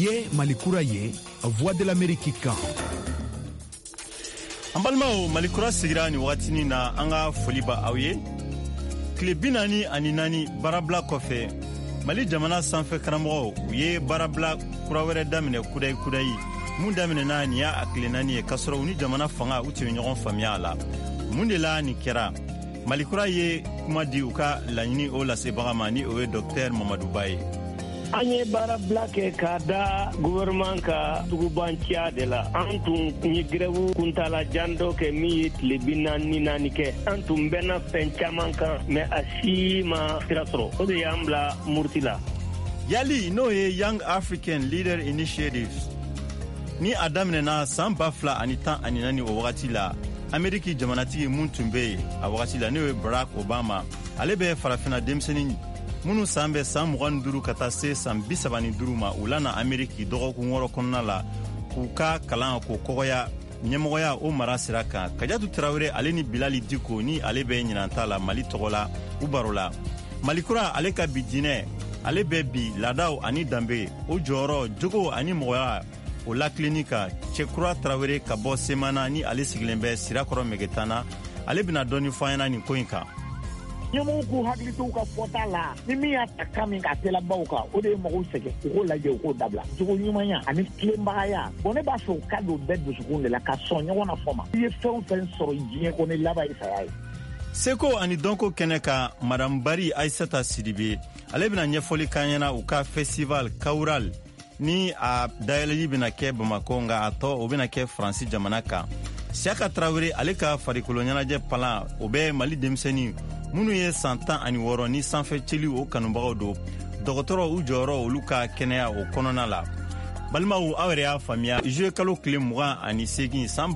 ye malikura ye Voix de l'Amérique kan. Ambalmao malikura sigira ni watini na anga foliba awye. Klebinani aninani barabla kofe. Mali jamana sanfe karamoko ye barabla kurawere damine kudai. Mun damine na ni ya aklenani ye kasoro uni jamana fanga uti ɲɔgɔn faamuya la. Mun de la ni kɛra. Malikura ye kuma di u ka laɲini o lasebaga ma ni o ye Dr Mamadou Ba ye. An ye baara bila kɛ ka da gouvernement ka tugubanciya de la. An tun ye grève kuntala jan dɔ kɛ min ye tile 44 kɛ. An tun bɛnna fɛn caman kan mais a si ma sira sɔrɔ. O de y'an bila murti la. Yali n'o ye Young African Leader Initiatives. Ni a daminɛna san 2014 o wagati la, Ameriki jamanatigi mun tun be yen a wagati la n'o ye Barack Obama, ale bɛ farafina denmisɛnnin minnu san bɛ san 25 ka taa se san 35 ma u lana Ameriki dɔgɔkun wɔɔrɔ kɔnɔna la k'u ka kalan k'o kɔgɔya ɲɛmɔgɔya o mara sira kan. Kajatu Tarawele ale ni Bilali Diko ni ale bɛ ɲinanta la Mali tɔgɔ la u baro la. Malikura ale ka bi dinɛ ale bɛ bi laadaw ani danbe o jɔyɔrɔ jogo ani mɔgɔya o lakilenni ka Cɛkura Tarawele ka bɔ Semana ni ale sigilen bɛ Sirakɔrɔ Megetana ale bɛna dɔɔni fɔ an ɲɛna nin ko in kan. Ɲɛmɔgɔw k'u hakili to u ka fɔta la ni min y'a ta kan min k'a telabaw kan o de ye mɔgɔw sɛgɛn u k'o lajɛ u k'o dabila jogo ɲumanya ani tilenbagaya ne b'a fɛ u ka don bɛɛ dusukun de la ka sɔn ɲɔgɔn na fɔ ma i ye fɛn o fɛn sɔrɔ diɲɛ kɔnɔ laban ye saya ye. Seko ani dɔnko kɛnɛ kan Madame Bari Aissata Sidibe ale bɛna ɲɛfɔli k'an ɲɛna u ka festival Kaural ni a dayɛlɛli bɛna kɛ Bamako nka a tɔ o bɛna kɛ Faransi jamana kan. Siaka Tarawele ale ka farikolo ɲɛnajɛ palan o bɛ Mali denmisɛnnin minnu ye san 16 ni sanfɛ cili o kanubagaw don dɔgɔtɔrɔ u jɔyɔrɔ olu ka kɛnɛya o kɔnɔna la. Balimaw aw yɛrɛ y'a faamuya juillet kalo tile 28 san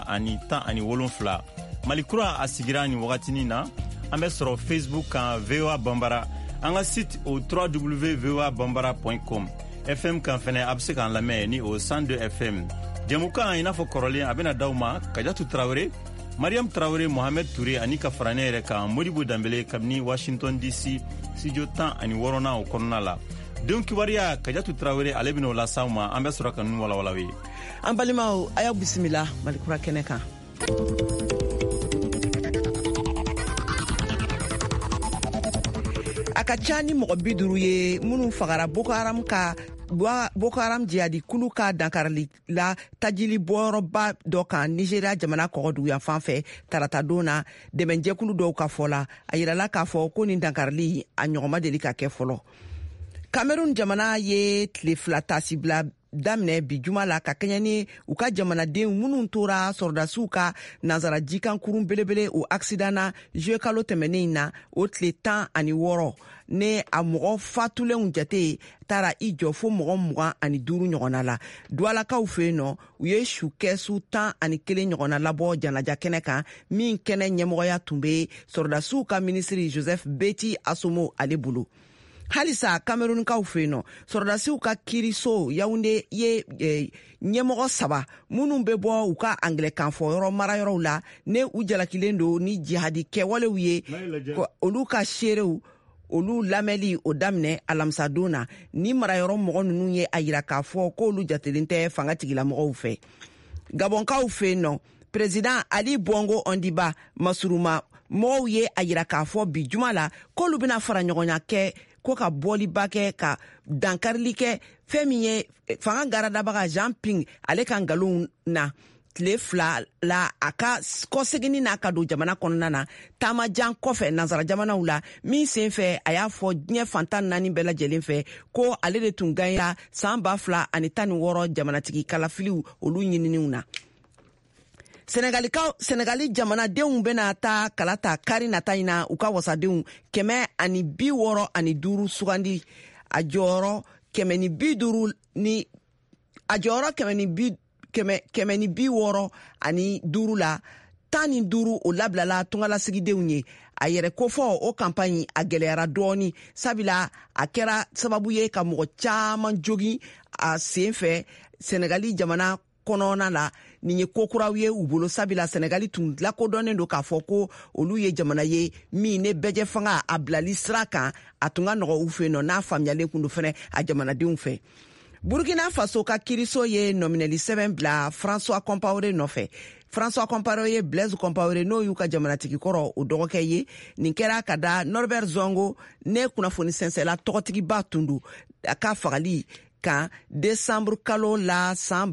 2017 Malikura a sigira ni wagatinin na an bɛ sɔrɔ Facebook kan VOA Bambara an ka site o www.voabambara.com FM kan fɛnɛ a bɛ se k'an lamɛn ni o 102 FM. Jɛmukan i n'a fɔ kɔrɔlen a bɛna d'aw ma Kajatu Tarawele, Mariam Traoré, Mohamed Touré ani ka fara ne yɛrɛ kan Modibo Dambele kabini Washington DC studio 16 o kɔnɔna la. Den kibaruya Kajatu Tarawele ale bɛna o las'aw ma an bɛ sɔrɔ ka ninnu walawala ye. An balimaw a y'aw bisimila Malikura kɛnɛ kan. A ka ca ni mɔgɔ 50 ye minnu fagara Boko Haram jihadi kulu ka dankarili la tajili bɔyɔrɔba dɔ kan Nigeria jamana kɔgɔdugu yan fan fɛ tarata don na dɛmɛjɛkulu dɔw ka fɔ la a yirala k'a fɔ ko nin dankarili a ɲɔgɔnma deli ka kɛ fɔlɔ. Cameroun jamana ye tile 2 tasi bila daminɛ bi juma la ka kɛɲɛ ni u ka jamanaden minnu tora sɔrɔdasiw ka nazara jikan kurun belebele o accident na juillet kalo tɛmɛnen na o tile 16 ne a mɔgɔ fatulenw jate taara i jɔ fo mɔgɔ 25 ɲɔgɔnna la. Dualakaw fɛ yen nɔ u ye su kɛsu 11 ɲɔgɔnna labɔ janaja kɛnɛ kan min kɛnɛ ɲɛmɔgɔya tun bɛ sɔrɔdasiw ka minisiri Joseph Beti Asomo ale bolo. Halisa Camerounkaw fɛ yen nɔ sɔrɔdasiw ka kiiriso Yaoundé ye ɲɛmɔgɔ 3 minnu bɛ bɔ u ka Anglɛkan fɔ yɔrɔ marayɔrɔw la ne u jalakilen don ni jihadi kɛwalew ye olu ka seerew olu lamɛnli o daminɛ alamisadon na ni marayɔrɔ mɔgɔ ninnu ye a yira k'a fɔ k'olu jatelen tɛ fanga tigilamɔgɔw fɛ. Gabonkaw fɛ yen nɔ Président Ali Bongo Ondiba Masuruma mɔgɔw ye a yira k'a fɔ bi juma la k'olu bɛna fara ɲɔgɔnya kɛ ko ka bɔliba kɛ ka dankarili kɛ fɛn min ye fanga garadabaga Jean Ping ale ka nkalonw na tile 2 la a ka kɔsegini n'a ka don jamana kɔnɔna na taamajan kɔfɛ nazara jamanaw la min sen fɛ a y'a fɔ diɲɛ fantan 4 bɛɛ lajɛlen fɛ ko ale de tun gagnéra san 2016 jamanatigi kalafiliw olu ɲininiw na. Senegali jamanadenw bena taa kalata kari nata ina u ka wasadenw 165 sugandi a jɔyɔrɔ 150 ni la 15 o labilala tungalasigidenw ye a yɛrɛ kofɔ o campagne a gɛlɛyara dɔɔni sabila a kɛra sababu ye ka mɔgɔ caman jogi a sen fɛ Senegali jamana kɔnɔna la nin ye kokuraw ye u bolo sabila Senegali tun lakodɔnnen don k'a fɔ ko olu ye jamana ye min ne bɛjɛ fanga a bilali sira kan a tun ka nɔgɔ u fɛ nɔ n'a faamuyalen kun do fɛnɛ a jamanadenw fɛ. Burkina Faso ka kiiriso ye nɔminɛli sɛbɛn bila François Compaoré nɔfɛ. François Compaoré ye Blaise Compaoré n'o y'u ka jamanatigi kɔrɔ o dɔgɔkɛ ye. Nin kɛra ka da Norbert Zongo ne kunnafoni sɛnsɛla tɔgɔtigiba tun don a ka fagali kan décembre kalo la san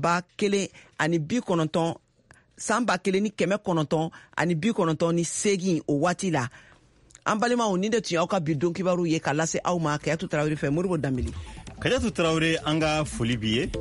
1998 o waati la. An balimaw ni de tun y'aw ka bi don kibaru ye ka lase aw ma Kayatu Tarawele fɛ Moribo Dambili. Kayatu Tarawele an ka foli bi ye.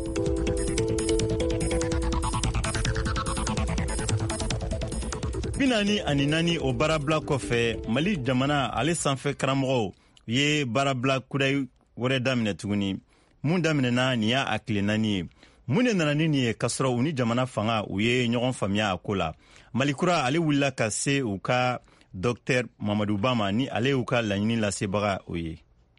Binani ani nani o baarabila kɔfɛ Mali jamana ale sanfɛ karamɔgɔw ye baarabila kurayi wɛrɛ daminɛ tuguni. Mun daminɛna nin y'a tile 4 ye. Mun de nana ni nin ye kasɔrɔ u ni jamana fanga u ye ɲɔgɔn faamuya a ko la. Malikura ale wulila ka se u ka Dr Mamadou Bama ni ale y'u ka laɲini lasebaga o ye.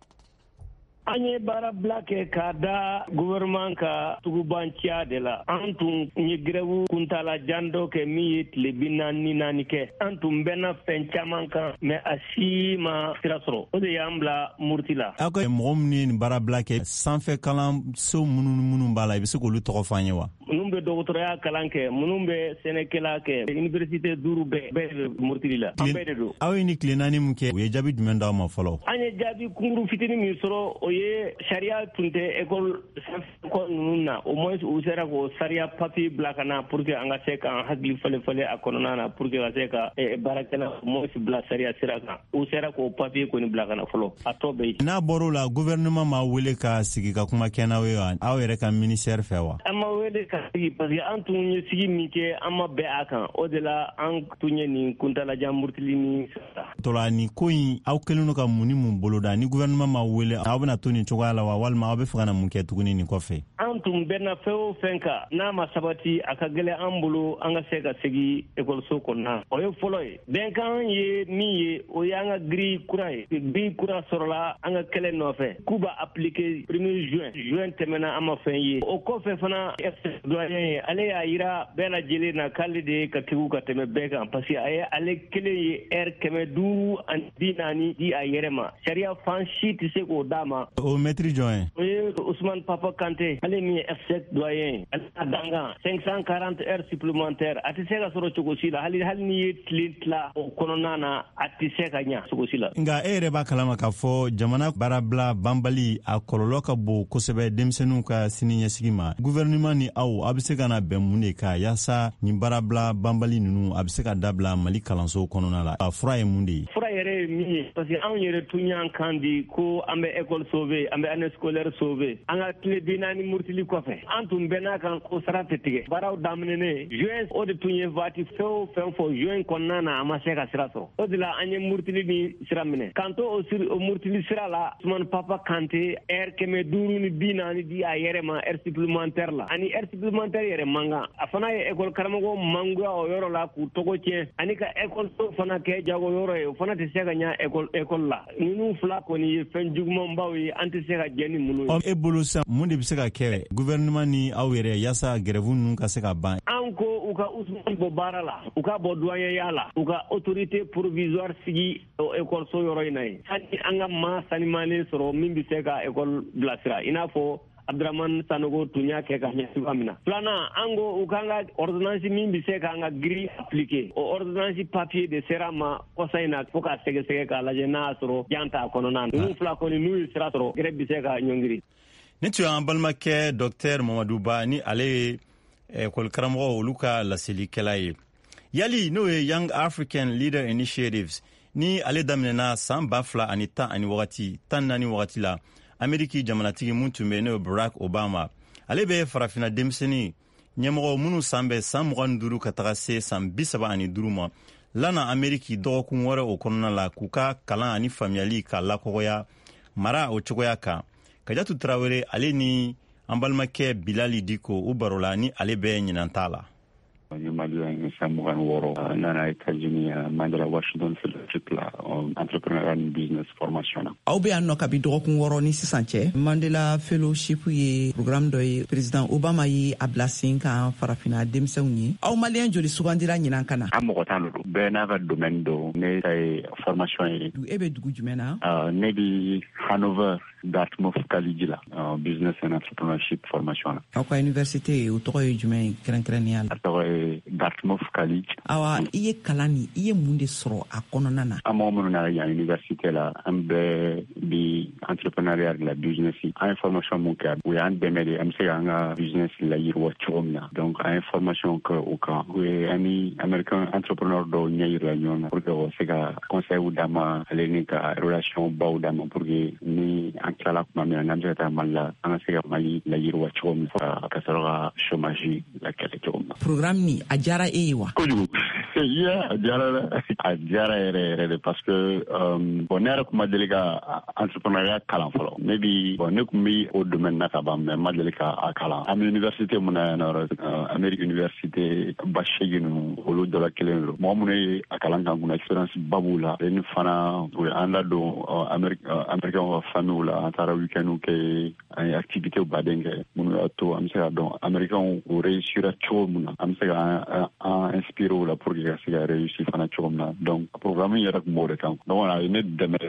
An ye baarabila kɛ k'a da gouvernement ka tugubanciya de la. An tun ye grève kuntalajan dɔ kɛ min ye tile 44 kɛ. An tun bɛnna fɛn caman kan mais a si ma sira sɔrɔ. O de y'an bila murti la. Aw ka mɔgɔ minnu ye nin baarabila kɛ sanfɛ kalanso minnu b'a la i bɛ se k'olu tɔgɔ fɔ an ye wa? Minnu bɛ dɔgɔtɔrɔya kalan kɛ, minnu bɛ sɛnɛkɛla kɛ, université 5 bɛɛ de murti la. An bɛɛ de don. Aw ye ni tile 4 min kɛ u ye jaabi jumɛn d'aw ma fɔlɔ? An ye jaabi kunkuru fitinin min sɔrɔ o ye sariya tun tɛ école ninnu na au moins u sera k'o sariya papier bila ka na pour que an ka se k'an hakili falen a kɔnɔna na pour que ka se ka baarakɛla au moins bila sariya sira kan. U sera k'o papier kɔni bila ka na fɔlɔ. A tɔ bɛ yen. N'a bɔr'o la gouvernement ma wele ka sigi ka kuma kɛ n'aw ye wa? Aw yɛrɛ ka ministère fɛ wa? An ma wele ka sigi parce que an tun ye sigi min kɛ an ma bɛn a kan. O de la an tun ye nin kuntalajan murutili ni sara. Tola nin ko in aw kɛlen don ka mun ni mun boloda ni gouvernement ma wele aw bɛna to nin cogoya la wa walima aw bɛ fɛ ka na mun kɛ tuguni nin kɔfɛ? An tun bɛnna fɛn o fɛn kan n'a ma sabati a ka gɛlɛn an bolo an ka se ka segin ekɔliso kɔnɔna. O ye fɔlɔ ye. Bɛnkan ye min ye o ye an ka grille kura ye. Grille kura sɔrɔla an ka kɛlɛ nɔfɛ k'u b'a appliquer 1er juin tɛmɛna an ma fɛn ye. O kɔfɛ fana doyen ye ale y'a yira bɛɛ lajɛlen na k'ale de ye ka tigiw ka tɛmɛ bɛɛ kan parce que a ye ale kelen ye heure 540 di a yɛrɛ ma. Sariya fan si tɛ se k'o d'a ma. O maître jɔn ye? O ye Ousmane Papa Kanté ale min ye F7 doyen ale ka dangan 540 heures supplémentaires a tɛ se ka sɔrɔ cogo si la hali ni ye tile tila o kɔnɔna na a tɛ se ka ɲa cogo si la. Nka e yɛrɛ b'a kalama k'a fɔ jamana baarabila banbali a kɔlɔlɔ ka bon kosɛbɛ denmisɛnninw ka siniɲɛsigi ma. Gouvernement ni aw bɛ se ka na bɛn mun de kan yaasa nin baarabila banbali ninnu a bɛ se ka dabila Mali kalanso kɔnɔna la. A fura ye mun de ye? Fura yɛrɛ ye min ye parce que anw yɛrɛ tun y'an kan di ko an bɛ école sauver an bɛ année scolaire sauver an ka tile 40 murutili kɔfɛ an tun bɛnna kan ko sara tɛ tigɛ baaraw daminɛnen juin o de tun ye waati fɛn o fɛn fɔ juin kɔnɔna na a ma se ka sira sɔrɔ o de la an ye murutili ni sira minɛ k'an to o murutili sira la Ousmane Papa Kanté heure 540 di a yɛrɛ ma heure supplémentaire la ani heure supplémentaire yɛrɛ man kan a fana ye école karamɔgɔ mangoya o yɔrɔ la k'u tɔgɔ tiɲɛ ani ka école so fana kɛ jago yɔrɔ ye o fana tɛ se ka ɲa école la ninnu fila kɔni ye fɛn jugumanbaw ye an tɛ se ka jɛ ni mulu ye. E bolo sa mun de bɛ se ka kɛ gouvernement ni aw yɛrɛ yaasa grève ninnu ka se ka ban? An ko u ka Ousmane bɔ baara la u ka bɔ doyenya la u ka autorité provisoire sigi o école so yɔrɔ in na ye sani an ka maa sanimalen sɔrɔ min bɛ se ka école bilasira i n'a fɔ Abdraman Sanogo tun y'a kɛ ka ɲɛ cogoya min na. Filanan an ko u kan ka ordonnance min bɛ se k'an ka grille appliquer o ordonnance papier de sera ma kɔsa in na fo ka sɛgɛsɛgɛ k'a lajɛ n'a y'a sɔrɔ jan t'a kɔnɔna na. Ninnu fila kɔni n'u ye sira sɔrɔ grève bɛ se ka ɲɔngiri. Ni tun y'an balimakɛ Dr Mamadou Ba ni ale ye école karamɔgɔ olu ka laselikɛla ye. Yali n'o ye Young African Leader Initiatives ni ale daminɛna san 2010 wagati la. Ameriki jamanatigi mun tun bɛ n'o Barack Obama ale bɛ farafina denmisɛnnin ɲɛmɔgɔ minnu san bɛ san 25 ka taga se san 35 ma lana Ameriki dɔgɔkun wɛrɛ o kɔnɔna la k'u ka kalan ani faamuyali ka lakɔgɔya mara o cogoya kan. Kajatu Tarawele ale ni an balimakɛ Bilali Diko u barola ni ale bɛ ɲinanta la. Malien san 26 nana États-Unis Mandela Washington Fellowship la entrepreneurial business formation. Aw bɛ yan nɔ kabi dɔgɔkun 6 ni sisan cɛ Mandela Fellowship ye programme dɔ ye président Obama ye a bila sen kan farafina denmisɛnw ye. Aw malien joli sugandira ɲinan kana? An mɔgɔ tan don bɛɛ n'a ka domaine do ne tay formation yi ebe dugu jumena ne bi Hanover Dartmouth College la business and entrepreneurship formation akwa university o to ye jumen kran Dartmouth College awa iye kalani iye munde soro akonona na amomo na ya university la ambe bi entrepreneurial la business information mon ka we an bemede amse nga business la yirwa chomna donc information que au cas we any American entrepreneur do nyira nyona pour que se ga conseil ou dama lenika relation ba ou dama pour que ni ankala ma me ngam ta malla anga se ga mali la yirwa chomna ka sara chômage la kale chomna programme ni ajara ewa yeah ajara ere parce que bonheur kuma delega entrepreneuriat kalan folo maybe bonne kumbi au domaine na kaba mais madelika akala am université mona na American University basheginu olu dola kelelo mo mune akala nguna experience babula en fana we anda do American family la antara weekend ke activité au badenge munu to am se do American o réussir à chomuna am se inspiré la pour que ça réussir fana chomna donc programme yara mo de kan donc on a une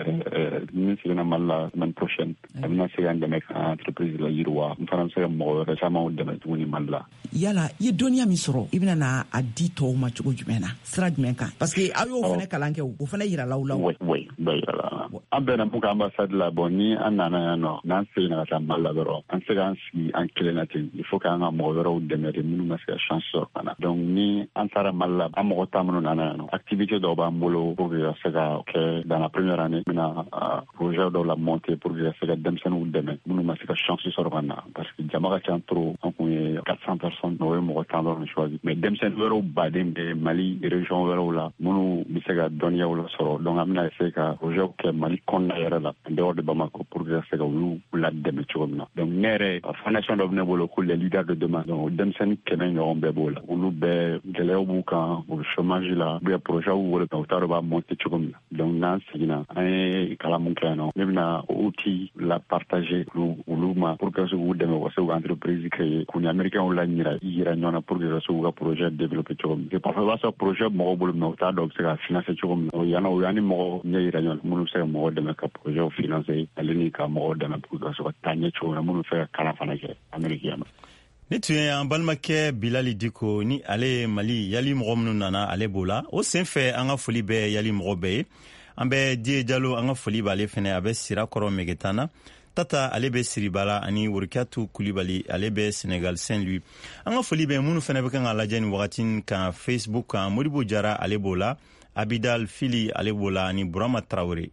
de c'est na mala semaine prochaine amna se ganda mek entreprise la yirwa français mo récemment de metuni mala yala ye donia misro ibna na adito ma chugo jumena sra jmenka parce que ayo fene kalanke o fene yira lawla oui bayala ambena muka ambassade la boni anana no nan se na ta mala bero an se gan si an kelenati il faut ka nga mo bero de mere munu ma se chance ana donc ni antara mala amo tamno nana no activité do ba mbolo pour que ça ga que dans la première année mina projet de la montée pour que ça ga demsen ou demain munu ma se chance sur bana parce que jamara chantro on connaît 400 personnes no mo tando no choisi mais demsen wero badem de Mali région wero la munu mi se ga donia wala soro donc amina se ka projet que Mali konna yara la dehors de Bamako pour que ça ga wulu la dem chomna donc nere fondation do nebolo ko les leaders de demain donc demsen kemen no bebola wulu be gelew buka au chômage là be projet ou le taro ba monter chomna donc nan sigina ay kala mon clano mebna outil la partager wulu ma pour que vous demain vous entreprise créer qu'on américain ou la ira nyona pour que ce projet développer chom que parfois ce projet mo bolo no ta donc c'est financer chom yana o yani mo ira nyona mo se mo demain ka projet financer alini ka mo demain pour que ce tanye chom mo faire kala fana ke américain ni tuye an balimakɛ Bilali Diko ni ale Mali yali mɔgɔ minnu nana ale bola o senfɛ an ka foli bɛ yali mɔgɔ bɛɛ ye an bɛ Die Jalo an ka foli b'ale fɛnɛ a bɛ Sirakɔrɔ Megetana Tata ale bɛ Siribala ani Worikatu Kulibali ale bɛ Sénégal Saint-Louis an ka foli bɛ minnu fɛnɛ bɛ kan ka lajɛ ni wagati kan Facebook kan Modibo Jara ale bola Abidal Fili ale bola ani Burama Traoré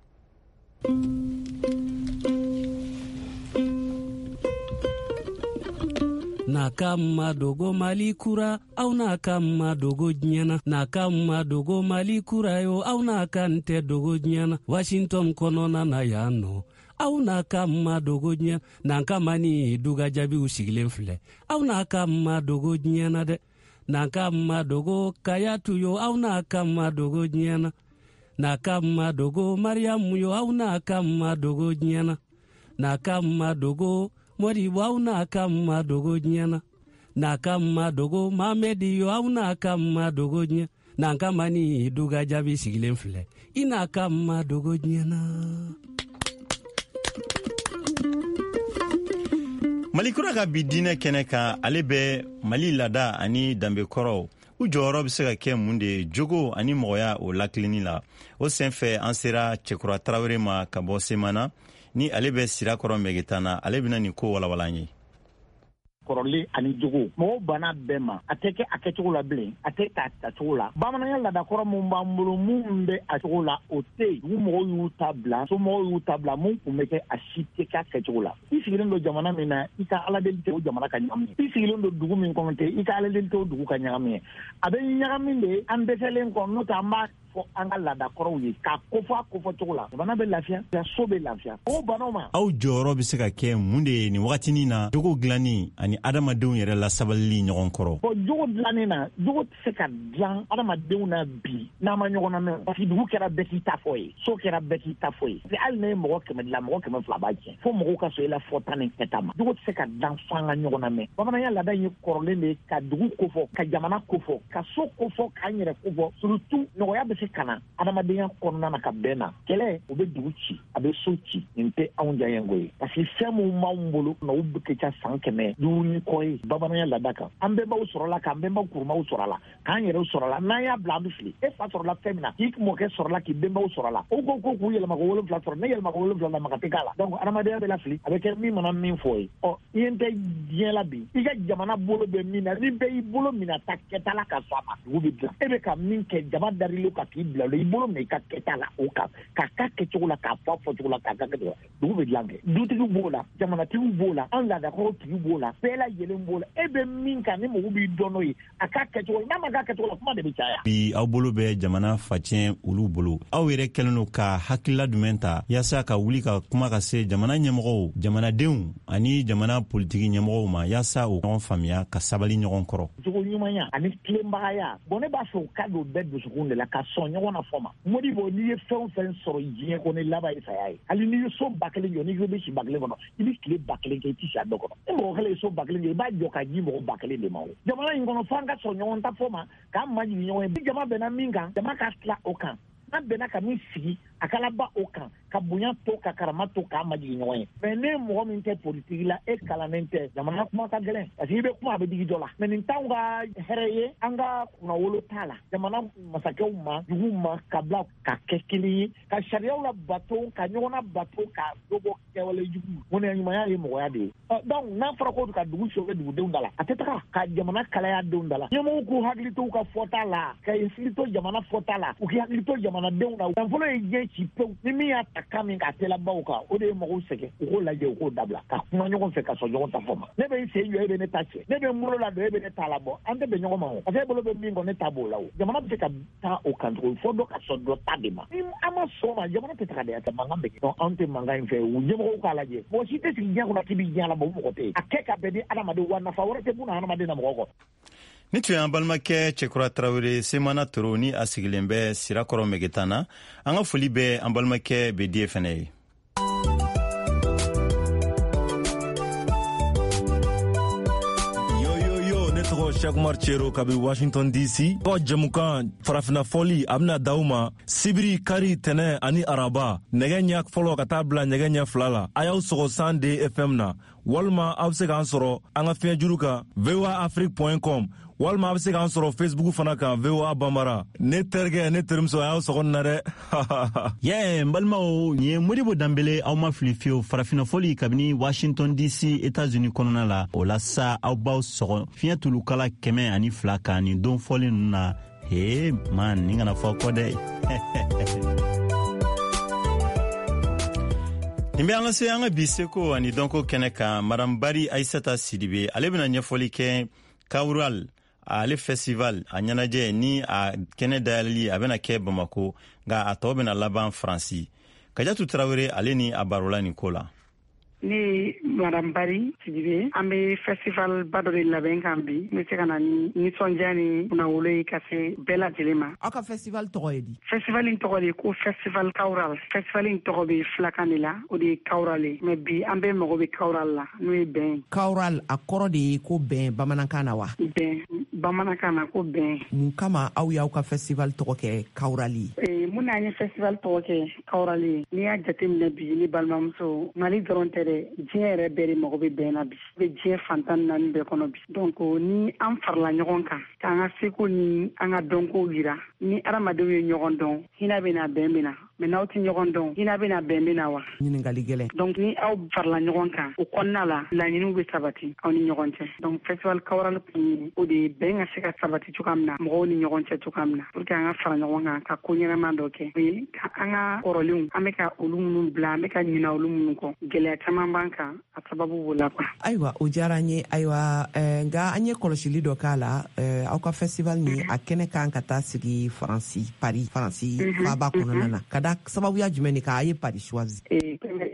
na kama dogo Mali kura au na kama dogo nyana na kama dogo Mali kura yo au na kante dogo nyana Washington konona na yano au na kama dogo nyana na kama ni duga jabi usigilen fle au na kama dogo nyana de na kama dogo Kayatu yo au na kama dogo nyana na kama dogo Mariam yo au na kama dogo nyana na kama dogo Mori wau na kama dogo nyana na kama dogo Mamedi yo au na kama dogo nyana na kama ni duga jabi sigilen fle ina kama dogo nyana Malikura ka bi dinɛ kɛnɛ kan ale bɛ Mali lada ani danbe kɔrɔw u jɔyɔrɔ bɛ se ka kɛ mun de jogo ani mɔgɔya o lakilenni la o senfɛ an sera Cɛkura Tarawele ma ka bɔ Semana ni ale bɛ Sirakɔrɔ Megetana ale bɛna nin ko walawala an ye kɔrɔlen ani jogo mɔgɔ bana bɛɛ ma a tɛ kɛ a kɛcogo la bilen a tɛ ta cogo la bamananya ladakɔrɔ mun b'an bolo mun bɛ a cogo la o tɛ dugu mɔgɔw y'u ta bila somɔgɔw y'u ta bila mun kun bɛ kɛ a si tɛ k'a kɛcogo la i sigilen don jamana min na i ka aladeli tɛ o jamana ka ɲagami i sigilen don dugu min kɔnɔ tɛ i ka aladeli tɛ o dugu ka ɲagami a bɛ ɲagami de an dɛsɛlen kɔ n'o tɛ an b'a fɔ an ka ladakɔrɔw ye k'a kofɔ cogo la jamana bɛ lafiya so bɛ lafiya o banaw ma aw jɔyɔrɔ bɛ se ka kɛ mun de ye nin wagatinin na jogo dilanni ani adamadenw yɛrɛ lasabalili ɲɔgɔn kɔrɔ jogo dilanni na jogo tɛ se ka dilan adamadenw na bi n'a ma ɲɔgɔn lamɛn parce que dugu kɛra bɛɛ k'i ta fɔ ye so kɛra bɛɛ k'i ta fɔ ye hali ne ye mɔgɔ 100 dilan mɔgɔ 100 b'a tiɲɛ fo mɔgɔw ka sɔn i la fɔta ni kɛta ma jogo tɛ se ka dilan fo an ka ɲɔgɔn lamɛn bamananya laada ye kɔrɔlen de ka dugu kofɔ ka jamana kofɔ ka so kofɔ k'an yɛrɛ kofɔ surtout nɔgɔya bɛ se se kana adamadenya kɔnɔna na ka bɛn na kɛlɛ o bɛ dugu ci a bɛ so ci nin tɛ anw jayango ye parce que fɛn min b'anw bolo na u bɛ kɛ ca 100 duuru kɔ ye bamananya laada kan an bɛnbaw sɔrɔla k'an bɛnbaw kurumaw sɔrɔla k'an yɛrɛw sɔrɔla n'an y'a bila an bɛ fili e fa sɔrɔla fɛn min na k'i mɔkɛ sɔrɔla k'i bɛnbaw sɔrɔla o ko k'u yɛlɛma ko 7 sɔrɔ ne yɛlɛma ko 7 la maka tɛ k'a la donc adamadenya bɛ lafili a bɛ kɛ min mana min fɔ ye ɔ i ye n tɛ diɲɛ la bi i ka jamana bolo bɛ min na ni bɛɛ y'i bolo minɛ ta kɛta la ka sɔn a ma dugu bɛ dilan e bɛ ka min kɛ jama darilo ka k'i bila i bolo minɛ i ka kɛta la o kan k'a ka kɛcogo la k'a fɔ cogo la k'a ka kɛcogo la dugu bɛ dilan kɛ dutigiw b'o la jamanatigiw b'o la an laadakɔrɔtigiw b'o la bɛɛ lajɛlen b'o la e bɛ min kan ni mɔgɔw b'i dɔn n'o ye a ka kɛcogo la n'a ma k'a kɛcogo la kuma de bɛ caya. bi aw bolo bɛ jamana facɛn olu bolo aw yɛrɛ kɛlen don ka hakilila jumɛn ta yaasa ka wuli ka kuma ka se jamana ɲɛmɔgɔw jamanadenw ani jamana politiki ɲɛmɔgɔw ma yaasa o ɲɔgɔn faamuya ka sabali ɲɔgɔn kɔrɔ. jogo ɲumanya ani tilenbagaya bon ne b'a fɛ u ka don bɛɛ dusukun de la ka sɔn ɲɔgɔn na fɔ ma Modibo n'i ye fɛn o fɛn sɔrɔ diɲɛ kɔnɔ i laban ye saya ye hali n'i ye so 1000 jɔ n'i ko bɛ si 1000 kɔnɔ i bɛ tile 1000 kɛ i tɛ si a dɔ kɔnɔ ni mɔgɔ kelen ye so 1000 jɔ i b'a jɔ ka di mɔgɔ 1000 de ma o jamana in kɔnɔ fo an ka sɔn ɲɔgɔn ta fɔ ma k'an majigin ɲɔgɔn ye bi jama bɛnna min kan jama ka tila o kan n'a bɛnna ka min sigi a ka laba o kan ka bonya to ka karama to k'a majigin ɲɔgɔn ye mais ne mɔgɔ min tɛ politiki la e kalannen tɛ jamana kuma ka gɛlɛn parce que i bɛ kuma a bɛ digi dɔ la mais nin t'anw ka hɛrɛ ye an ka kunnawolo t'a la jamana masakɛw ma dugu ma ka bila ka kɛ kelen ye ka sariyaw la bato ka ɲɔgɔn na bato ka dɔ bɔ kɛwale jugu ŋɔniya ɲumanya ye mɔgɔya de ye donc n'a fɔra ko ka dugu sauver dugudenw da la a tɛ taga ka jamana kalaya denw da la ɲɛmɔgɔw k'u hakili to u ka fɔta la ka hakili to jamana fɔta la u k'i hakili to jamanadenw na nafolo ye diɲɛ ci pewu ni min y'a ta kan min k'a telabaw kan o de ye mɔgɔw sɛgɛn u k'o lajɛ u k'o dabila ka kuma ɲɔgɔn fɛ ka sɔn ɲɔgɔn ta fɔ ma ne bɛ n sen jɔ e bɛ ne ta cɛ ne bɛ n bolo la don e bɛ ne ta labɔ an tɛ bɛn ɲɔgɔn ma o parce que e bolo bɛ min kɔ ne ta b'o la o jamana bɛ se ka taa o kan cogo fɔ dɔ ka sɔn dɔ ta de ma ni an ma sɔn ma jamana tɛ taga de a tɛ mankan bɛ kɛ donc anw tɛ mankan in fɛ u ɲɛmɔgɔw k'a lajɛ mɔgɔ si tɛ sigi diɲɛ kɔnɔ k'i bɛ diɲɛ labɔ o mɔgɔ tɛ yen a kɛ ka bɛn ni adamaden wa nafa wɛrɛ tɛ buna adamaden na mɔgɔ kɔ. ni tun y'an balimakɛ cɛkura tarawele semana toro ni a sigilen bɛ sirakɔrɔ mɛgetan na an ka foli bɛ an balimakɛ bedie fɛnɛ ye. Cheikh Umar Chero kabi Washington DC ko jamukan farafina foli abna dauma sibiri kari tene ani araba nege ɲa fɔlɔ ka taa bila nege ɲa 2 la a y'aw sɔgɔ 100 FM na walima aw bɛ se k'an sɔrɔ an ka fiɲɛ juru kan voaafrique.com walima a bɛ se k'an sɔrɔ Facebook fana kan VOA Bambara ne terikɛ ne terimuso a y'aw sɔgɔ na dɛ n balimaw nin ye Modibo Danbele aw ma fili fiyewu farafina foli kabini Washington DC États-Unis kɔnɔna la o la sa aw b'aw sɔgɔ fiɲɛ tulukala 102 kan nin don fɔli ninnu na man nin kana fɔ kɔ dɛ nin bɛ an lase an ka bi seko ani dɔnko kɛnɛ kan Madame Bari Aissata Sidibe ale bɛna ɲɛfɔli kɛ Kawural ale festival a ɲɛnajɛ ni a kɛnɛ dayɛlɛli a bɛna kɛ Bamako nka a tɔ bɛna laban Faransi. Kajatu Tarawele ale ni a barola nin ko la. Ne Madame Bari Sidibe an bɛ festival ba dɔ de labɛn kan bi n bɛ se ka na ni nisɔndiya ni kunnawolo ye ka se bɛɛ lajɛlen ma. Aw ka festival tɔgɔ ye di? Festival in tɔgɔ de ko Festival Kawural. Festival in tɔgɔ bɛ filakan de la o de ye Kawural ye mais bi an bɛ mago bɛ Kawural la n'o ye bɛn. Kawural a kɔrɔ de ye ko bɛn bamanankan na wa? Bɛn bamanankan na ko bɛn. Mun kama aw y'aw ka festival tɔgɔ kɛ Kawural ye? Mun na an ye festival tɔgɔ kɛ Kawural ye n'i y'a jateminɛ bi ni balimamuso Mali dɔrɔn tɛ dɛ diɲɛ yɛrɛ bɛɛ de mago bɛ bɛn na bi bɛ diɲɛ fantan 4 bɛɛ kɔnɔ bi donc ni an farala ɲɔgɔn kan k'an ka seko ni an ka dɔnkow yira ni adamadenw ye ɲɔgɔn dɔn hinɛ bɛ na bɛn bɛ na mais n'aw tɛ ɲɔgɔn dɔn hinɛ bɛ na bɛn bɛ na wa? Ɲininkali gɛlɛn. Donc ni aw farala ɲɔgɔn kan o kɔnɔna la laɲiniw bɛ sabati aw ni ɲɔgɔn cɛ donc festival Kawural kun o de ye bɛn ka se ka sabati cogoya min na mɔgɔw ni ɲɔgɔn cɛ cogoya min na pour que an ka fara ɲɔgɔn kan ka ko ɲɛnama dɔ kɛ an ka kɔrɔlenw an bɛ ka olu minnu bila an bɛ ka ɲina olu minnu kɔ gɛlɛya caman b'an kan a sababu b'o la quoi. Ayiwa o diyara an ye ayiwa nka an ye kɔlɔsili dɔ k'a la aw ka festival ni a kɛnɛ kan ka taa sigi Faransi Paris Faransi faaba kɔnɔna na ka da sababuya jumɛn de k'a ye Paris choisi?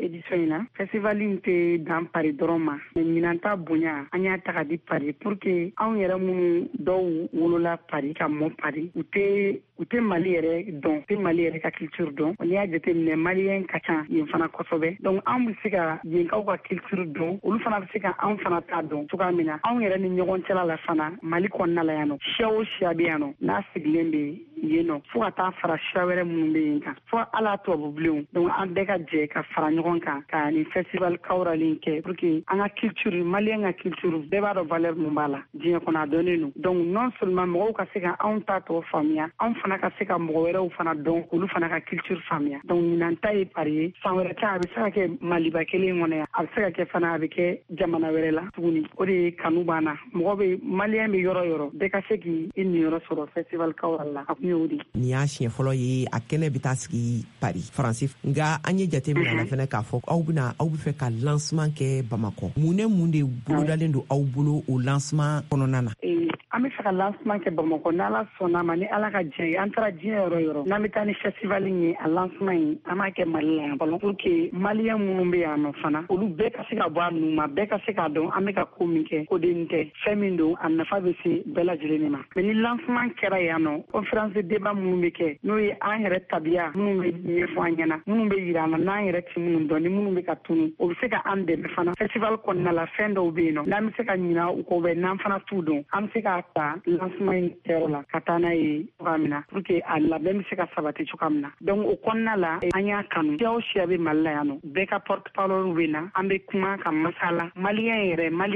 édition in na festival in tɛ dan Paris dɔrɔn ma mais ɲinan ta bonya an y'a ta ka di Paris pour que anw yɛrɛ minnu dɔw wolola Paris ka mɔ Paris u tɛ Mali yɛrɛ dɔn, u tɛ Mali yɛrɛ ka culture dɔn. N'i y'a jateminɛ maliyɛn ka ca yen fana kosɛbɛ. Donc anw bɛ se ka yenkaw ka culture dɔn, olu fana bɛ se ka anw fana ta dɔn cogoya min na. Anw yɛrɛ ni ɲɔgɔn cɛla la fana Mali kɔnɔna la yan nɔ siya o siya bɛ yan nɔ n'a sigilen bɛ yen nɔ fo ka taa fara siya wɛrɛ minnu bɛ yen kan fo ala tubabubilenw. Donc an bɛɛ ka jɛ ka fara ɲɔgɔn kan ka ni festival kawralen kɛ pour que an ka culture maliyɛn ka culture bɛɛ b'a dɔn valeur mun b'a la diɲɛ kɔnɔ a dɔnnen don. Donc non seulement mɔgɔw ka se ka anw ta tɔgɔ faamuya, anw fana ka se ka mɔgɔ wɛrɛw fana dɔn olu fana ka culture faamuya. Donc ɲinan ta ye Paris ye, san wɛrɛ ta a bɛ se ka kɛ Maliba kelen kɔnɔ yan, a bɛ se ka kɛ fana a bɛ kɛ jamana wɛrɛ la tuguni. O de ye kanu b'an na. Mɔgɔ bɛ maliyɛn bɛ yɔrɔ yɔrɔ bɛɛ ka se k'i niyɔrɔ sɔrɔ festival kawra la a kun y'o de. Nin y'a siɲɛ fɔlɔ ye a kɛnɛ bɛ taa sigi Paris Faransi, nka an ye jate minɛ la fɛnɛ k'a fɔ aw bɛ fɛ ka lancement kɛ Bamakɔ. Mun ne mun de bolodalen don aw bolo o lancement kɔnɔna na? An bɛ fɛ ka lancement kɛ Bamakɔ n'Ala sɔnna ma, ni Ala ka diɲɛ ye an taara diɲɛ yɔrɔ yɔrɔ n'an bɛ taa ni festival in ye a lancement in an b'a kɛ Mali la yan fɔlɔ pour que maliyɛn minnu bɛ yan nɔ fana olu bɛɛ ka se ka bɔ a nu ma, bɛɛ ka se k'a dɔn an bɛ ka ko min kɛ ko den tɛ fɛn min don a nafa bɛ se bɛɛ lajɛlen de ma. Mais ni lancement kɛra yan nɔ conférence de débat minnu bɛ kɛ n'o ye an yɛrɛ tabiya minnu bɛ ɲɛfɔ an ɲɛna, minnu bɛ yira an na n'an yɛrɛ tɛ minnu dɔn ni minnu bɛ ka tunu o bɛ se ka an dɛmɛ fana. Festival kɔnɔna la fɛn dɔw bɛ yen nɔ n'an bɛ se ka ɲina u kɔ bɛ n'an fana t'u dɔn an bɛ se k'a ta lancement in kɛyɔrɔ la ka taa n'a ye cogoya min na pour que a labɛn bɛ se ka sabati cogoya min na. Donc o kɔnɔna la an y'a kanu siya o siya bɛ Mali la yan nɔ bɛɛ ka porte parole bɛ na an bɛ kuma ka masala maliyɛn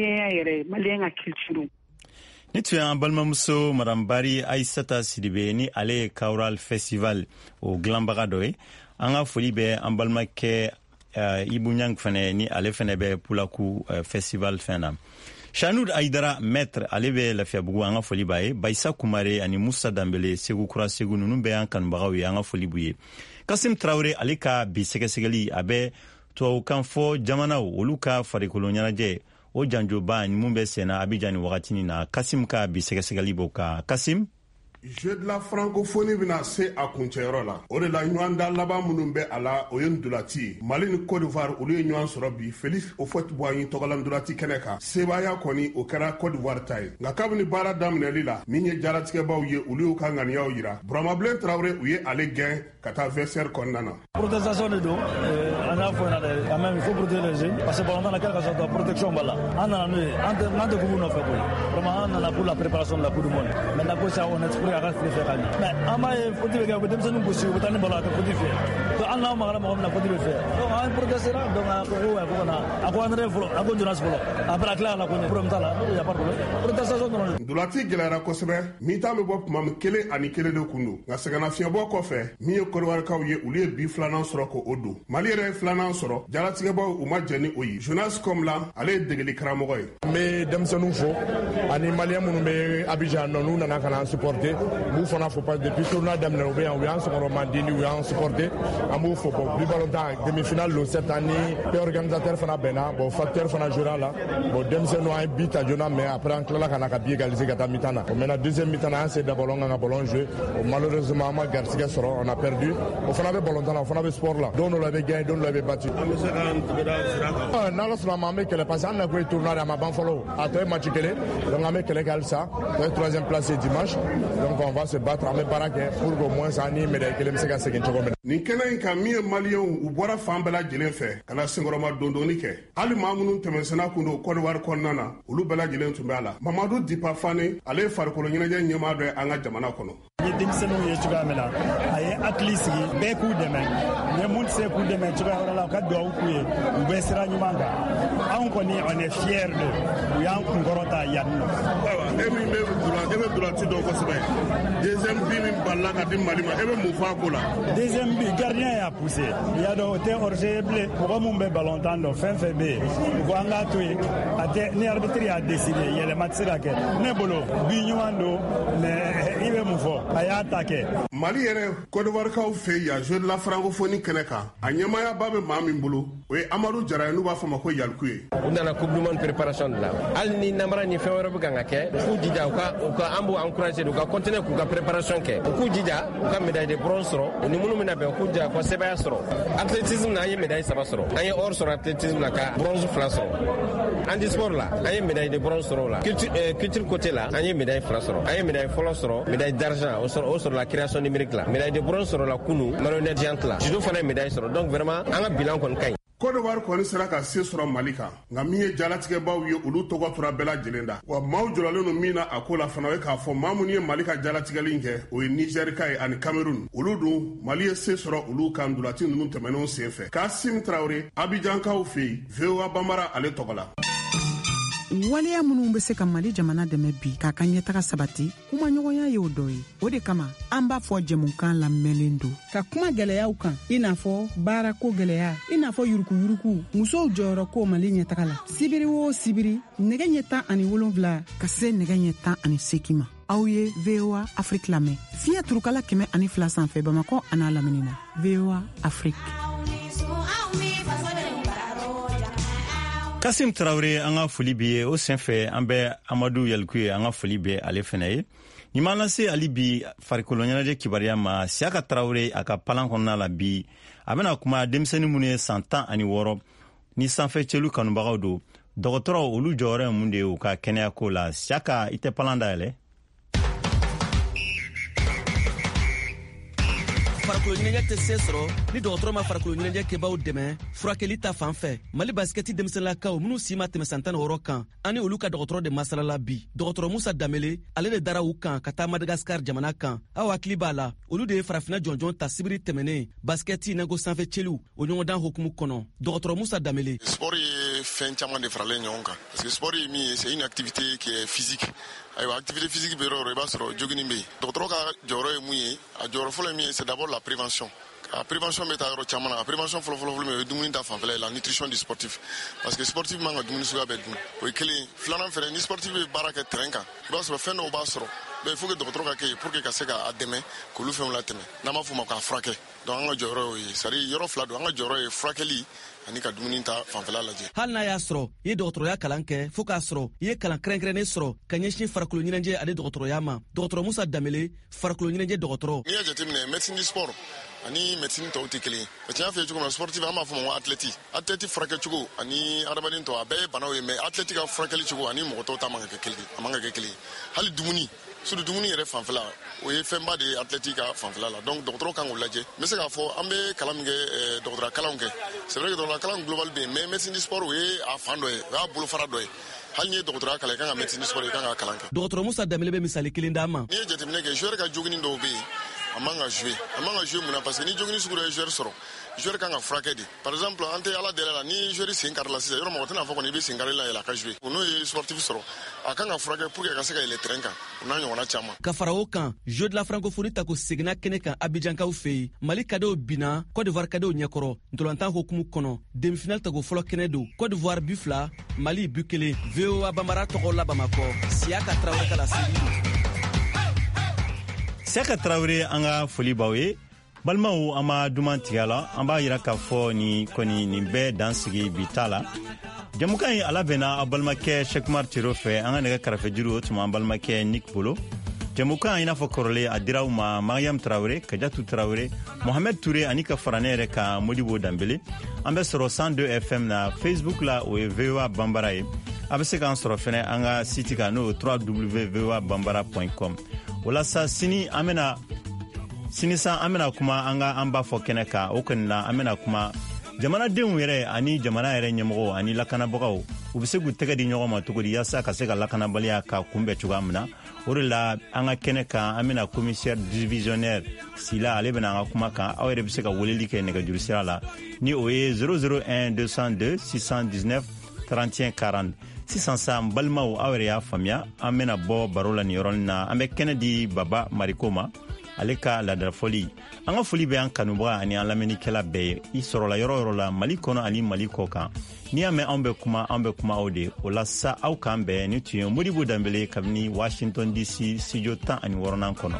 maliyɛn ka culture. Ni tun y'an balimamuso Madame Bari Aissata Sidibe ni ale ye Kawral Festival o dilanbaga dɔ ye. An ka foli bɛ an balimakɛ Ibu Ɲang fɛnɛ ni ale fɛnɛ bɛ Pulaku Festival fɛn na. Chanoud Aïdara Maître ale bɛ Lafiyabugu an ka foli b'a ye. Baïsa Kumare ani Musa Dambele Segu Kura Segu ninnu bɛ an kanubagaw ye an ka foli b'u ye. Kasim Traoré ale ka bi sɛgɛsɛgɛli a bɛ tubabukan fɔ jamanaw olu ka farikolo ɲɛnajɛ o janjoba ni mun bɛ senna Abidjan ni wagati na. Kasim ka bi sɛgɛsɛgɛli b'o kan. Kasim Jeu de la francophonie bina se a kuncɛyɔrɔ la. O de la ɲɔgɔn da laban minnu bɛ a la o ye ndolati. Mali ni Côte d'Ivoire olu ye ɲɔgɔn sɔrɔ bi. Félix Houphouët-Boigny tɔgɔla ndolati kɛnɛ kan. Sebaya kɔni o kɛra Côte d'Ivoire ta ye. Nka kabini baara daminɛli la min ye jaratigɛbaw ye olu y'u ka ŋaniyaw yira. Buramabilen Traoré u ye ale gɛn ka taa vestiaire kɔnɔna na. Protestation de don an y'a fɔ ɲɛna quand même il faut protéger les jeunes parce que ballon na quelque sorte de protection b'a la. An nana n'o ye an tɛ kubu nɔfɛ koyi. Vraiment an nana pour la préparation de la Coupe du Monde. Maintenant ko ça on espère a ka fili fɛ ka ɲɛ. Mais an b'a ye faute bɛ kɛ u bɛ denmisɛnninw gosi u bɛ taa ni ballon a tɛ faute fɛ. Donc an n'an magara mɔgɔ min na faute bɛ fɛ. Donc an protestera donc a ko ko kana a ko André fɔlɔ a ko Jonas fɔlɔ après a tila la ko problème t'a la il y a pas de problème. Protestation dɔrɔn. Ndolati gɛlɛyara kosɛbɛ mi-temps bɛ bɔ tuma min 1-1 de kun don. Nka sɛgɛnnafiɲɛbɔ kɔfɛ min ye Côte-d'Ivoirekaw ye olu ye bi filanan sɔrɔ ko o don. Mali yɛrɛ ye filanan sɔrɔ jaratigɛbaw u ma jɛ ni o ye. Jonas Komla ale ye degeli karamɔgɔ ye. N bɛ denmisɛnninw fo ani maliyɛn minnu bɛ Abidjan nɔ n'u nana ka na an supporter b'u fana fo parce que depuis tournoi daminɛ u bɛ yan u y'an sɔgɔrɔ Mandini u y'an supporter an b'u fo bon plus ballontan demi-finale don cette année pe organisateur fana bɛnna bon facteur fana jouera la bon denmisɛnninw an ye bi ta joona mais après an tilala ka na ka bi égaliser ka taa mi-temps na bon maintenant deuxième mi-temps na an se da ballon kan ka ballon jouer malheureusement an ma garisɛgɛ sɔrɔ on a perdu o fana bɛ ballontan na o fana bɛ sport la don dɔ la i bɛ gagner don dɔ la i bɛ battu. An bɛ se k'an tigɛ da sira kan. N'Ala sɔnna ma an bɛ kɛlɛ parce que an na ko ye tournoi a ma ban fɔlɔ a tɔ ye match kelen donc an bɛ kɛlɛ kɛ halisa o ye troisième place ye dimanche donc on va se battre an bɛ baara kɛ pour qu'au moins an ni médaille kelen bɛ se ka segin cogo min na. Nin kɛnɛ in kan min ye maliyɛnw u bɔra fan bɛɛ lajɛlen fɛ ka na senkɔrɔma dondonni kɛ hali maa minnu tɛmɛsenna kun don Côte d'Ivoire kɔnɔna na olu bɛɛ lajɛlen tun bɛ a la. Mamadu Dipa Fane ale ye farikolo ɲɛnajɛ ɲɛmaa dɔ ye an ka jamana kɔnɔ. Ni denmisɛnninw ye cogoya min na a ye hakili sigi bɛɛ k'u dɛmɛ ni mun tɛ se k'u dɛmɛ cogoya wɛrɛ la u ka dugawu k'u ye u bɛ sira ɲuman kan anw kɔni on est fiers de u y'an kunkɔrɔ ta yan nɔ. E min bɛ durati dɔn kosɛbɛ deuxième bi min balila ka di Mali ma e bɛ mun fɔ a ko la. Deuxième bi gardien y'a poussé i y'a dɔn o tɛ hors-jeu bilen mɔgɔ min bɛ ballontan dɔn fɛn fɛn bɛ yen u ko an k'a to yen a tɛ ni arbitre y'a décidé yɛlɛma tɛ se ka kɛ ne bolo bi ɲuman don mais i bɛ mun fɔ a y'a ta kɛ. Mali yɛrɛ Côte d'Ivoirekaw fɛ yan jeu de la francophonie kɛnɛ kan a ɲɛmaayaba bɛ maa min bolo o ye Amadou Jara n'u b'a fɔ ma ko Yalku ye. U nana coupe du monde préparation de la hali ni namara ni fɛn wɛrɛ bɛ kan ka kɛ u k'u jija u ka an b'u encourager u ka continuer k'u ka préparation kɛ u k'u jija u ka médaille de bronze sɔrɔ u ni minnu bɛna bɛn u k'u jija u ka sɛbɛya sɔrɔ athlétisme na an ye médaille 3 sɔrɔ an ye or sɔrɔ athlétisme la ka bronze 2 sɔrɔ handisport la an ye médaille de bronze sɔrɔ o la culture côté la an ye médaille 2 sɔrɔ an ye médaille fɔlɔ sɔrɔ médaille d'argent o sɔrɔ la création numérique la médaille de bronze sɔrɔ la kunu marionnette géante la judo fana ye médaille sɔrɔ donc vraiment an ka bilan kɔni ka ɲi. Côte d'Ivoire kɔni sera ka se sɔrɔ Mali kan nka min ye jalatigɛbaw ye olu tɔgɔ tora bɛɛ lajɛlen da wa maaw jɔrɔlen don min na a ko la fana o ye k'a fɔ maa minnu ye Mali ka jalatigɛli kɛ o ye Niger ka ye ani Cameroun olu dun Mali ye se sɔrɔ olu kan ndolati ninnu tɛmɛnenw senfɛ. Kasim Traoré Abidjankaw fɛ yen VOA Bambara ale tɔgɔ la. waleya minnu bɛ se ka Mali jamana dɛmɛ bi k'a ka ɲɛtaga sabati kuma ɲɔgɔnya ye o dɔ ye. O de kama an b'a fɔ jɛmukan lamɛnlen don ka kuma gɛlɛyaw kan i n'a fɔ baarako gɛlɛya i n'a fɔ yurukuyuruku musow jɔyɔrɔ ko Mali ɲɛtaga la sibiri o sibiri nɛgɛ ɲɛ 17 ka se nɛgɛ ɲɛ 18 ma. Aw ye VOA Afrique lamɛn fiɲɛ turukala 102 sanfɛ Bamakɔ an'a lamini na VOA Afrique. Kasim Traoré an ka foli bi ye o senfɛ an bɛ Amadou Yalku ye an ka foli bɛ ale fɛnɛ ye. Ɲuman lase ali bi farikolo ɲɛnajɛ kibaruya ma Siaka Traoré a ka palan kɔnɔna la bi a bɛna kuma denmisɛnnin minnu ye san 16 ni sanfɛ cɛlu kanubagaw don dɔgɔtɔrɔw olu jɔyɔrɔ ye mun de ye u ka kɛnɛya ko la. Siaka i tɛ palan dayɛlɛ. farikolo ɲɛnajɛ tɛ se sɔrɔ ni dɔgɔtɔrɔ ma farikolo ɲɛnajɛ kɛbaw dɛmɛ furakɛli ta fan fɛ. Mali baskɛti denmisɛnninlakaw minnu si ma tɛmɛ san 16 kan ani olu ka dɔgɔtɔrɔ de masalala bi. Dɔgɔtɔrɔ Musa Damele ale de dara u kan ka taa Madagascar jamana kan. Aw hakili b'a la olu de ye farafina jɔnjɔn ta sibiri tɛmɛnen baskɛti nago sanfɛ cɛliw o ɲɔgɔndan hokumu kɔnɔ. Dɔgɔtɔrɔ Musa Damele. Sport ye fɛn caman de faralen ɲɔgɔn kan parce que sport ye min ye c'est une activité qui est physique. Ayiwa activité physique bɛ yɔrɔ o i b'a sɔrɔ jogging bɛ yen. Dɔgɔtɔrɔ ka jɔyɔrɔ ye mun ye a jɔyɔrɔ fɔlɔ ye min ye c'est d'abord la prévention. A prévention bɛ taa yɔrɔ caman na. A prévention fɔlɔ min ye dumuni ta fanfɛla ye la nutrition du sportif parce que sportif man ka dumuni suguya bɛɛ dun o ye kelen. Filanan fɛnɛ ni sportif bɛ baara kɛ terrain kan i b'a sɔrɔ fɛn dɔw b'a sɔrɔ mais il faut que dɔgɔtɔrɔ ka kɛ yen pour que ka se k'a dɛmɛ k'olu fɛnw latɛmɛ n'an b'a fɔ o ma k'a furakɛ. Donc an ka jɔyɔrɔ y'o ye c'est à dire yɔrɔ fila don an ka jɔyɔrɔ ye furakɛli ani ka dumuni ta fanfɛla lajɛ. Hali n'a y'a sɔrɔ i ye dɔgɔtɔrɔya kalan kɛ fo k'a sɔrɔ i ye kalan kɛrɛnkɛrɛnnen sɔrɔ ka ɲɛsin farikolo ɲɛnajɛ ani dɔgɔtɔrɔya ma. Dɔgɔtɔrɔ Musa Damele farikolo ɲɛnajɛ dɔgɔtɔrɔ. N'i y'a jateminɛ médecine du sport ani médecine tɔw tɛ kelen ye. Parce que n y'a f'i ye cogo min na sportif an b'a fɔ ma ko athlète. Athlète furakɛ cogo ani adamaden tɔ a bɛɛ ye banaw ye mais athlète ka furakɛli cogo ani mɔgɔ tɔw ta man ka kɛ kelen ye. A man ka kɛ kelen ye. Hali dumuni surtout dumuni yɛrɛ fanfɛla o ye fɛnba de ye athlète ka fanfɛla la. Donc dɔgɔtɔrɔ kan k'o lajɛ. N bɛ se k'a fɔ an bɛ kalan min kɛ dɔgɔtɔrɔya kalanw kɛ. C'est vrai que dɔgɔtɔrɔya kalan global bɛ yen mais médecine du sport o ye a fan dɔ ye o y'a bolofara dɔ ye. Hali n'i ye dɔgɔtɔrɔya kalan i kan ka médecine du sport i kan ka kalan kɛ. Dɔgɔtɔrɔ Musa Damele bɛ misali kelen d'a ma. N'i ye jateminɛ kɛ joueur ka jogging dɔw bɛ yen a man ka jouer mun na parce que ni jogging sugu dɔ ye joueur sɔrɔ joueur kan ka furakɛ de. Par exemple an tɛ ala deli la ni joueur sen kari la sisan yɔrɔ mɔgɔ tɛna fɔ kɔni i bɛ sen kari la yɛlɛ a ka jouer n'o ye sportif sɔrɔ a kan ka furakɛ pour que a ka se ka yɛlɛ terrain kan o n'a ɲɔgɔnna caman. Ka fara o kan jeu de la francophonie ta ko seginna kɛnɛ kan Abidjankaw fɛ yen Mali kadew binna Côte d'Ivoire kadew ɲɛkɔrɔ ntolantan hokumu kɔnɔ demi-finale ta ko fɔlɔ kɛnɛ don Côte d'Ivoire bu 2 Mali bu 1 VOA Bambara tɔgɔ la Bamakɔ Siaka Traoré ka laseli. Siaka Traoré an ka foli b'aw ye balimaw an ma duman tigɛ la an b'a yira k'a fɔ nin bɛɛ dan sigi bi ta la jamukan ye ala bɛnna a balimakɛ Cheick Tiro fɛ an ka nɛgɛ kɛrɛfɛ juru o tuma an balimakɛ Nick bolo jamukan i n'a fɔ kɔrɔlen a diraw ma Mariam Traoré Kajatu Traoré Mohamed Touré ani ka fara ne yɛrɛ ka Modibo Dambele an bɛ sɔrɔ 102 FM na Facebook la o ye VOA Bambara ye a bɛ se k'an sɔrɔ fɛnɛ an ka site kan n'o ye www.voabambara.com walasa sini san an bɛna kuma an b'a fɔ kɛnɛ kan o kɔni la an bɛna kuma jamanadenw yɛrɛ ani jamana yɛrɛ ɲɛmɔgɔw ani lakanabagaw u bɛ se k'u tɛgɛ di ɲɔgɔn ma cogo di yaasa ka se ka lakanabaliya ka kunbɛn cogoya min na o de la an ka kɛnɛ kan an bɛna commissaire divisionnaire Sila ale bɛna an ka kuma kan aw yɛrɛ bɛ se ka weleli kɛ nɛgɛjuru sira la ni o ye 001 202 619 31 40 sisan sa n balimaw aw yɛrɛ y'a faamuya an bɛna bɔ baro la nin yɔrɔnin na an bɛ kɛnɛ di Baba Mariko ma ale ka ladarafɔli an ka foli bɛ an kanubaga ani an lamɛnnikɛla bɛɛ ye i sɔrɔla yɔrɔ yɔrɔ la Mali kɔnɔ ani Mali kɔ kan n'i y'a mɛn an bɛ kuma aw de o la sa aw k'an bɛn ni tun ye Modibo Dambele kabini Washington DC studio 16 kɔnɔ.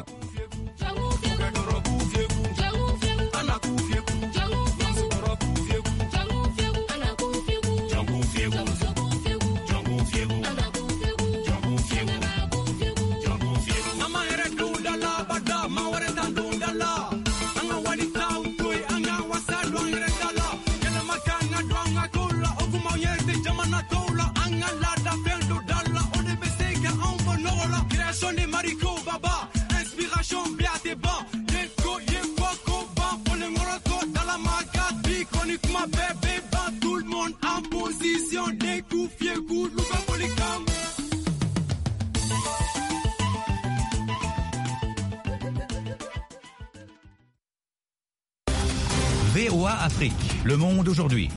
VOA Afrique, le monde aujourd'hui.